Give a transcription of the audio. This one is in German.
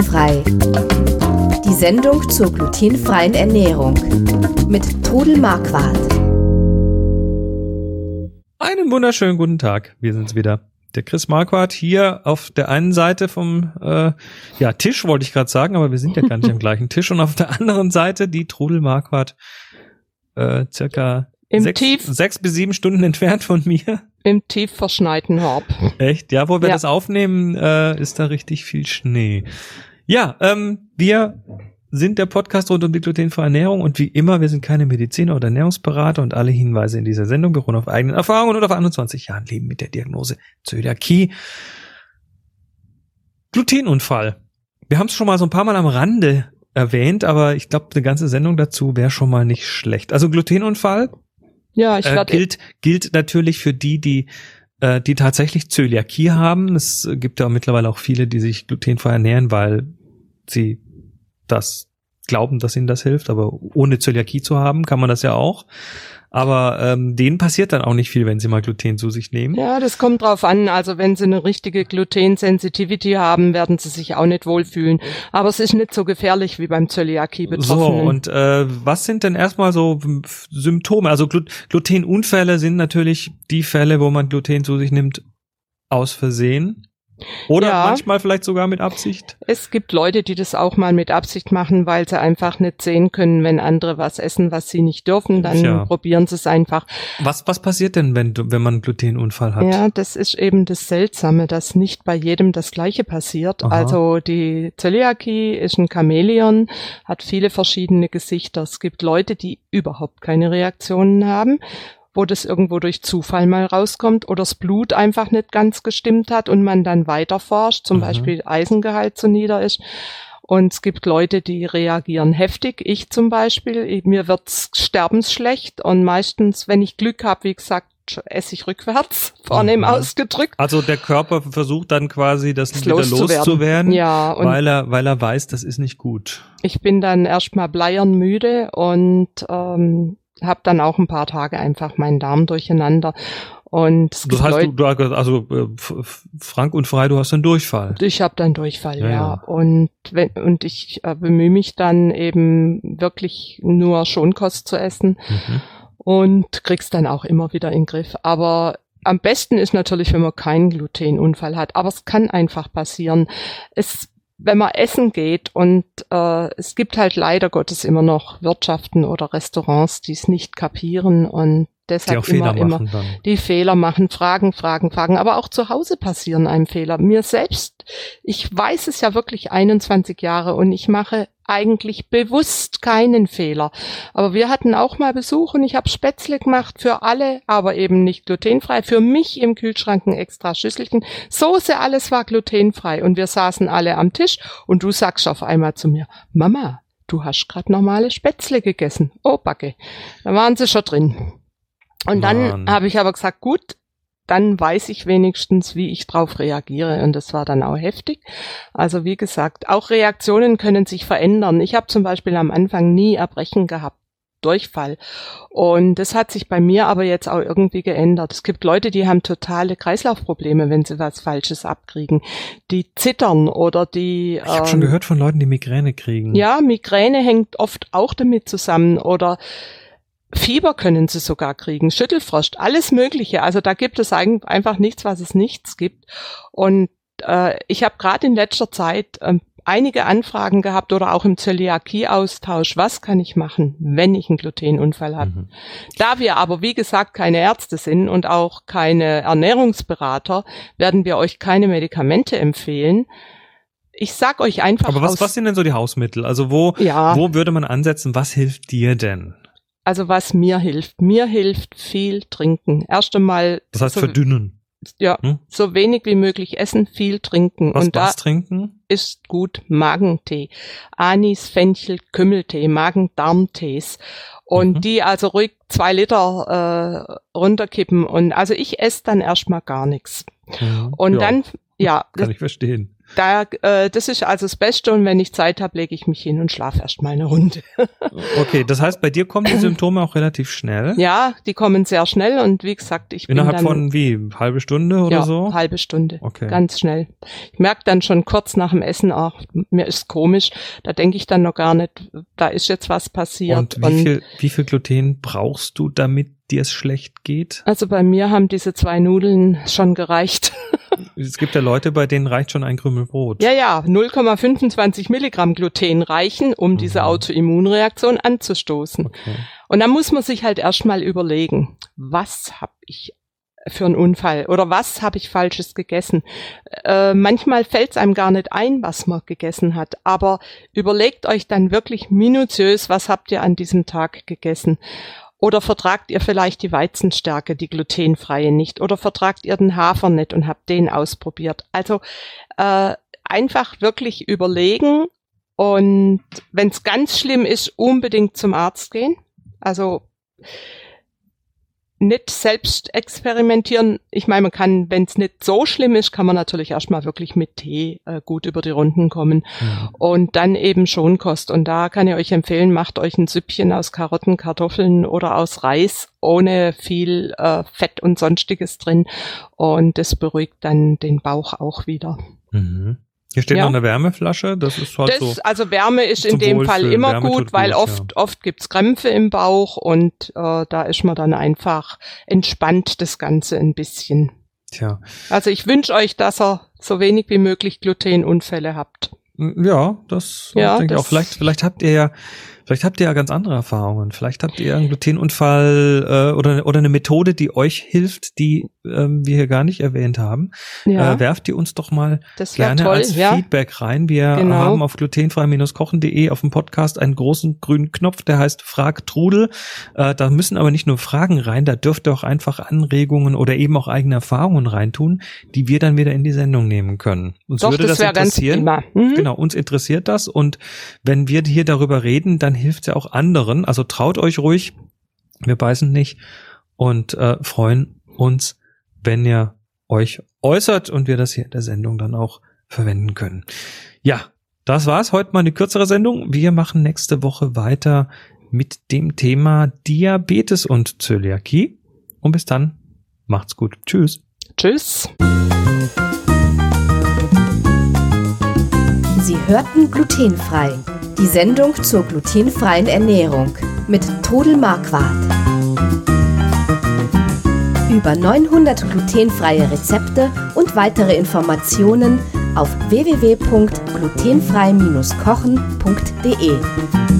Glutenfrei. Die Sendung zur glutenfreien Ernährung mit Trudel Marquardt. Einen wunderschönen guten Tag, wir sind's wieder. Der Chris Marquardt hier auf der einen Seite vom Tisch, wollte ich gerade sagen, aber wir sind ja gar nicht am gleichen Tisch. Und auf der anderen Seite die Trudel Marquardt, circa 6 bis 7 Stunden entfernt von mir. Im tief verschneiten Horb. Echt? Ja, wo wir das aufnehmen, ist da richtig viel Schnee. Ja, wir sind der Podcast rund um die glutenfreie Ernährung und wie immer, wir sind keine Mediziner oder Ernährungsberater und alle Hinweise in dieser Sendung beruhen auf eigenen Erfahrungen und auf 21 Jahren Leben mit der Diagnose Zöliakie. Glutenunfall. Wir haben es schon mal so ein paar Mal am Rande erwähnt, aber ich glaube, eine ganze Sendung dazu wäre schon mal nicht schlecht. Also Glutenunfall gilt natürlich für die tatsächlich Zöliakie haben. Es gibt ja mittlerweile auch viele, die sich glutenfrei ernähren, weil sie das glauben, dass ihnen das hilft. Aber ohne Zöliakie zu haben, kann man das ja auch. Aber denen passiert dann auch nicht viel, wenn sie mal Gluten zu sich nehmen. Ja, das kommt drauf an. Also wenn sie eine richtige Gluten-Sensitivity haben, werden sie sich auch nicht wohlfühlen. Aber es ist nicht so gefährlich wie beim Zöliakie-Betroffenen. So, und was sind denn erstmal so Symptome? Also Glutenunfälle sind natürlich die Fälle, wo man Gluten zu sich nimmt aus Versehen. Oder manchmal vielleicht sogar mit Absicht? Es gibt Leute, die das auch mal mit Absicht machen, weil sie einfach nicht sehen können, wenn andere was essen, was sie nicht dürfen, dann probieren sie es einfach. Was passiert denn, wenn man einen Glutenunfall hat? Ja, das ist eben das Seltsame, dass nicht bei jedem das Gleiche passiert. Aha. Also die Zöliakie ist ein Chamäleon, hat viele verschiedene Gesichter. Es gibt Leute, die überhaupt keine Reaktionen haben, wo das irgendwo durch Zufall mal rauskommt oder das Blut einfach nicht ganz gestimmt hat und man dann weiter forscht, zum Beispiel Eisengehalt zu nieder ist. Und es gibt Leute, die reagieren heftig. Ich zum Beispiel, mir wird's sterbensschlecht und meistens, wenn ich Glück habe, wie gesagt, esse ich rückwärts, vornehm ausgedrückt. Also der Körper versucht dann quasi, das wieder loszuwerden, ja, weil er weiß, das ist nicht gut. Ich bin dann erstmal bleiernmüde und habe dann auch ein paar Tage einfach meinen Darm durcheinander. Und das heißt, du frank und frei, du hast dann Durchfall. Ich habe dann Durchfall, ja. Und ich bemühe mich dann eben wirklich nur Schonkost zu essen und krieg's dann auch immer wieder in den Griff. Aber am besten ist natürlich, wenn man keinen Glutenunfall hat. Aber es kann einfach passieren. Wenn man essen geht und es gibt halt leider Gottes immer noch Wirtschaften oder Restaurants, die es nicht kapieren und deshalb die Fehler machen, Fragen, aber auch zu Hause passieren einem Fehler. Mir selbst, ich weiß es ja wirklich 21 Jahre und ich mache eigentlich bewusst keinen Fehler. Aber wir hatten auch mal Besuch und ich habe Spätzle gemacht für alle, aber eben nicht glutenfrei. Für mich im Kühlschrank ein extra Schüsselchen. Soße, alles war glutenfrei und wir saßen alle am Tisch und du sagst auf einmal zu mir, Mama, du hast gerade normale Spätzle gegessen. Oh, Backe. Da waren sie schon drin. Und dann habe ich aber gesagt, gut, dann weiß ich wenigstens, wie ich drauf reagiere. Und das war dann auch heftig. Also wie gesagt, auch Reaktionen können sich verändern. Ich habe zum Beispiel am Anfang nie Erbrechen gehabt, Durchfall. Und das hat sich bei mir aber jetzt auch irgendwie geändert. Es gibt Leute, die haben totale Kreislaufprobleme, wenn sie was Falsches abkriegen. Die zittern oder die... Ich habe schon gehört von Leuten, die Migräne kriegen. Ja, Migräne hängt oft auch damit zusammen oder... Fieber können sie sogar kriegen, Schüttelfrost, alles Mögliche. Also da gibt es einfach nichts, was es nichts gibt. Und ich habe gerade in letzter Zeit einige Anfragen gehabt oder auch im Zöliakie-Austausch. Was kann ich machen, wenn ich einen Glutenunfall habe? Da wir aber, wie gesagt, keine Ärzte sind und auch keine Ernährungsberater, werden wir euch keine Medikamente empfehlen. Ich sag euch einfach... Aber was sind denn so die Hausmittel? Also wo würde man ansetzen? Was hilft dir denn? Also was mir hilft viel trinken. Erst einmal. Das heißt verdünnen. Ja, so wenig wie möglich essen, viel trinken. Und was trinken? Ist gut Magentee. Anis, Fenchel, Kümmeltee, Magen-Darm-Tees. Und die also ruhig 2 Liter runterkippen. Und also ich esse dann erstmal gar nichts. Und dann, kann ich verstehen. Das ist also das Beste und wenn ich Zeit habe, lege ich mich hin und schlafe erst mal eine Runde. Okay, das heißt, bei dir kommen die Symptome auch relativ schnell? Ja, die kommen sehr schnell und wie gesagt, Innerhalb von halbe Stunde oder so? Ja, halbe Stunde. Okay. Ganz schnell. Ich merke dann schon kurz nach dem Essen, mir ist komisch, da denke ich dann noch gar nicht, da ist jetzt was passiert. Und wie viel Gluten brauchst du, damit dir es schlecht geht? Also bei mir haben diese 2 Nudeln schon gereicht. Es gibt ja Leute, bei denen reicht schon ein Krümel Brot. Ja, 0,25 Milligramm Gluten reichen, um diese Autoimmunreaktion anzustoßen. Okay. Und dann muss man sich halt erstmal überlegen, was habe ich für einen Unfall oder was habe ich Falsches gegessen. Manchmal fällt es einem gar nicht ein, was man gegessen hat, aber überlegt euch dann wirklich minutiös, was habt ihr an diesem Tag gegessen. Oder vertragt ihr vielleicht die Weizenstärke, die glutenfreie nicht? Oder vertragt ihr den Hafer nicht und habt den ausprobiert? Also einfach wirklich überlegen und wenn es ganz schlimm ist, unbedingt zum Arzt gehen. Also nicht selbst experimentieren. Ich meine, man kann, wenn es nicht so schlimm ist, kann man natürlich erstmal wirklich mit Tee gut über die Runden kommen. Ja. Und dann eben Schonkost. Und da kann ich euch empfehlen, macht euch ein Süppchen aus Karotten, Kartoffeln oder aus Reis ohne viel Fett und Sonstiges drin. Und das beruhigt dann den Bauch auch wieder. Mhm. Hier steht noch eine Wärmeflasche, das ist halt so. Also Wärme ist in dem Fall immer gut, weil oft gibt's Krämpfe im Bauch und da ist man dann einfach entspannt das Ganze ein bisschen. Tja. Also ich wünsche euch, dass ihr so wenig wie möglich Glutenunfälle habt. Ja, das denke ich auch. Vielleicht habt ihr ja ganz andere Erfahrungen. Vielleicht habt ihr einen Glutenunfall oder eine Methode, die euch hilft, die wir hier gar nicht erwähnt haben. Ja. Werft die uns doch mal gerne als Feedback rein. Wir haben auf glutenfrei-kochen.de auf dem Podcast einen großen grünen Knopf, der heißt Frag Trudel. Da müssen aber nicht nur Fragen rein, da dürft ihr auch einfach Anregungen oder eben auch eigene Erfahrungen reintun, die wir dann wieder in die Sendung nehmen können. Uns würde das interessieren. Ganz prima. Genau, uns interessiert das und wenn wir hier darüber reden, dann hilft es ja auch anderen. Also traut euch ruhig, wir beißen nicht und freuen uns, wenn ihr euch äußert und wir das hier in der Sendung dann auch verwenden können. Ja, das war's. Heute mal eine kürzere Sendung. Wir machen nächste Woche weiter mit dem Thema Diabetes und Zöliakie. Und bis dann, macht's gut. Tschüss. Tschüss. Sie hörten Glutenfrei, die Sendung zur glutenfreien Ernährung mit Trudel Marquardt. Über 900 glutenfreie Rezepte und weitere Informationen auf www.glutenfrei-kochen.de.